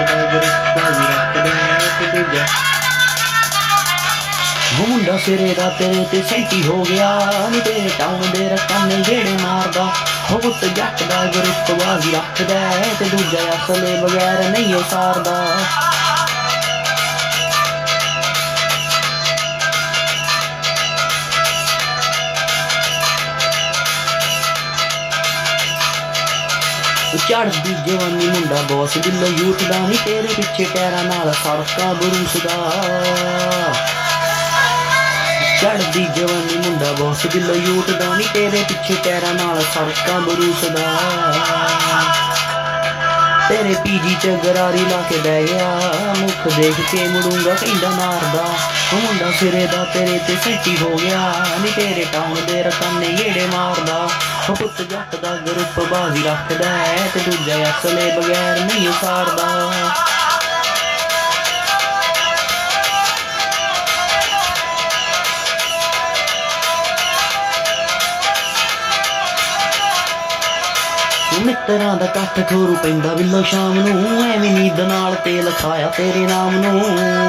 ਰੱਖਦਾ ਗਰੁੱਪਾਂ ਵੀ ਰੱਖਦਾ ਤੇ ਦੂਜਾ ਮੁੰਡਾ ਸਿਰੇ ਦਾ ਤੇਰੇ ਤੇ ਸੈਂਟੀ ਹੋ ਗਿਆ ਨੀ ਤੇਰੇ ਟਾਊਨ ਦੇ ਰਕਾਨੇ ਜਿਹੜੇ ਮਾਰਦਾ ਹੋ ਪੁੱਤ ਜੱਟ ਦਾ ਗਰੁੱਪ ਬਾਜ਼ੀ ਰੱਖਦਾ ਤੇ ਦੂਜਾ ਅਸਲੇ ਬਗੈਰ ਨਹੀਂ ਉਹ ਸਾਰਦਾ ਚੜ੍ਹਦੀ ਜਵਾਨੀ ਮੁੰਡਾ ਬੌਸ ਦਿਲੋਂ ਯੂਥ ਦਾ ਨੀ ਤੇਰੇ ਪਿੱਛੇ ਟੈਰਾਂ ਨਾਲ ਸੜਕਾਂ ਬਰੂਸਦਾ ਚੜ੍ਹਦੀ ਜਵਾਨੀ ਮੁੰਡਾ ਬੌਸ ਦਿਲੋਂ ਯੂਥ ਦਾ ਨੀ ਤੇਰੇ ਪਿੱਛੇ ਟੈਰਾਂ ਨਾਲ ਸੜਕਾਂ ਬਰੂਸਦਾ ਤੇਰੇ ਪੀਜੀ ਚ ਗਰਾਰੀ ਲਾ ਕੇ ਬਹਿ ਗਿਆ ਮੁੱਖ ਦੇਖ ਕੇ ਮੁੜੂੰਗਾ ਕਹਿੰਦਾ ਮਾਰਦਾ ਮੁੰਡਾ ਸਿਰੇ ਦਾ ਤੇਰੇ ਤੇ ਸੈਂਟੀ ਹੋ ਗਿਆ ਨੀ ਤੇਰੇ ਟਾਊਨ ਦੇ ਰਕਾਨੇ ਗੇੜੇ ਮਾਰਦਾ ਉਹ ਪੁੱਤ ਜੱਟ ਦਾ ਗਰੁੱਪ ਬਾਜ਼ੀ ਰੱਖਦਾ ਤੇ ਦੂਜਾ ਅਸਲੇ ਬਗੈਰ ਨਹੀਂ ਉਸਾਰਦਾ ਮਿੱਤਰਾਂ ਦਾ ਇਕੱਠ ਖੋਰੂ ਪੈਂਦਾ ਬਿੱਲੋ ਸ਼ਾਮ ਨੂੰ ਐਵੇਂ ਨੀਂਦ ਨਾਲ ਤੇਲ ਖਾਇਆ ਤੇਰੇ ਨਾਮ ਨੂੰ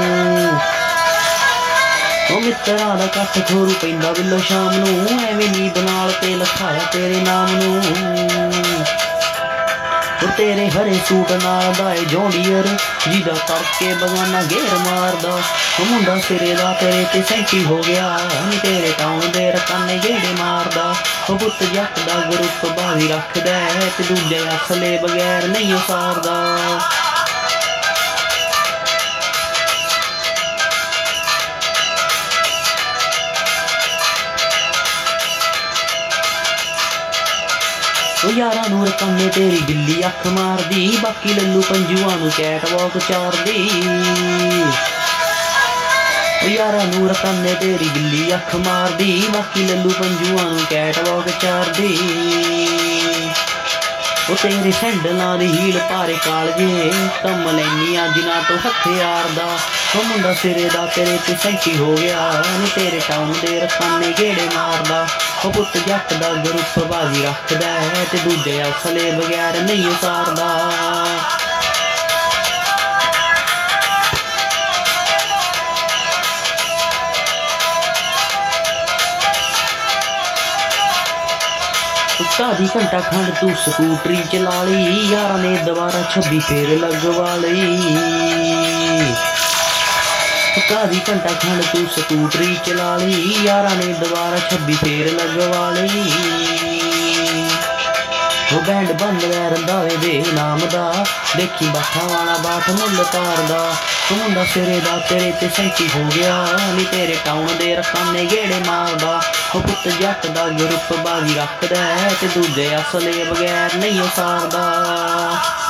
ਉਹ ਮਿੱਤਰਾਂ ਦਾ ਇਕੱਠ ਖੋਰੂ ਪੈਂਦਾ ਬਿੱਲੋ ਸ਼ਾਮ ਨੂੰ ਐਵੇਂ ਨੀਂਦ ਨਾਲ ਤੇਲ ਖਾਇਆ ਤੇਰੇ ਨਾਮ ਨੂੰ ਉਹ ਤੇਰੇ ਹਰੇ ਸੂਟ ਨਾਲ ਦਾ ਏ ਜੌਂਡੀਅਰ ਜਿਹਦਾ ਤੜਕੇ ਬਗਾਨਾ ਗੇਰ ਮਾਰਦਾ ਉਹ ਮੁੰਡਾ ਸਿਰੇ ਦਾ ਤੇਰੇ ਤੇ ਸੈਂਟੀ ਹੋ ਗਿਆ ਨੀ ਤੇਰੇ ਟਾਊਨ ਦੇ ਰਕਾਨੇ ਗੇੜੇ ਮਾਰਦਾ ਉਹ ਪੁੱਤ ਜੱਟ ਦਾ ਗਰੁੱਪ ਬਾਜ਼ੀ ਰੱਖਦਾ ਤੇ ਦੂਜੇ ਅਸਲੇ ਬਗੈਰ ਨਹੀਂ ਉਸਾਰਦਾ ਉਹ ਯਾਰਾਂ ਨੂੰ ਰਕਾਨੇ ਤੇਰੀ ਬਿੱਲੀ ਅੱਖ ਮਾਰਦੀ ਬਾਕੀ ਲੱਲੂ ਪੰਜੂਆਂ ਨੂੰ ਕੈਟ ਵਾਕ ਚਾਰਦੀ ਉਹ ਯਾਰਾਂ ਨੂੰ ਰਕਾਨੇ ਤੇਰੀ ਬਿੱਲੀ ਅੱਖ ਮਾਰਦੀ ਬਾਕੀ ਲੱਲੂ ਪੰਜੂਆਂ ਨੂੰ ਕੈਟ ਵਾਕ ਚਾਰਦੀ ਉਹ ਤੇਰੇ ਸੈਂਡਲਾਂ ਦੀ ਹੀਲ ਭਾਰੇ ਕਾਲਜੇ ਕੰਮ ਲੈਨੀਆਂ ਜਿਨ੍ਹਾਂ ਤੋਂ ਹਥਿਆਰ ਦਾ ਉਹ ਮੁੰਡਾ ਸਿਰੇ ਦਾ ਤੇਰੇ ਤੇ ਸੈਂਟੀ ਹੋ ਗਿਆ ਨੀ ਤੇਰੇ ਟਾਊਨ ਦੇ ਰਕਾਨੇ ਗੇੜੇ ਮਾਰਦਾ ਉਹ ਪੁੱਤ ਜੱਟ ਦਾ ਗਰੁੱਪ ਬਾਜ਼ੀ ਰੱਖਦਾ ਤੇ ਦੂਜੇ ਅਸਲੇ ਬਗੈਰ ਨਹੀਂ ਉਸਾਰਦਾ ਕਾਦੀ ਘੰਟਾ ਖੰਡ ਤੂੰ ਸਕੂਟਰੀ ਚਲਾ ਲਈ ਯਾਰਾਂ ਨੇ ਦੁਬਾਰਾ 26 ਫੇਰ ਲਗਵਾ ਲਈ ਕਾਦੀ ਘੰਟਾ ਖੰਡ ਤੂੰ ਸਕੂਟਰੀ ਚਲਾ ਲਈ ਯਾਰਾਂ ਨੇ ਦੁਬਾਰਾ 26 ਫੇਰ ਲਗਵਾ ਲਈ ਉਹ ਬੈਂਡ ਬੰਦ ਰੰਧਾਵੇ ਦੇ ਨਾਮ ਦਾ ਦੇਖੀ ਬਾਠਾਂ ਵਾਲਾ ਬਾਠ ਮੁੱਲ ਤਾਰਦਾ ਉਹ ਮੁੰਡਾ ਸਿਰੇ ਦਾ ਤੇਰੇ ਤੇ ਸੈਂਟੀ ਹੋ ਗਿਆ ਨੀ ਤੇਰੇ ਟਾਊਨ ਦੇ ਰਕਾਨੇ ਗੇੜੇ ਮਾਰਦਾ ਉਹ ਪੁੱਤ ਜੱਟ ਦਾ ਗਰੁੱਪ ਬਾਜ਼ੀ ਰੱਖਦਾ ਤੇ ਦੂਜੇ ਅਸਲੇ ਬਗੈਰ ਨਹੀਂ ਉਸਾਰਦਾ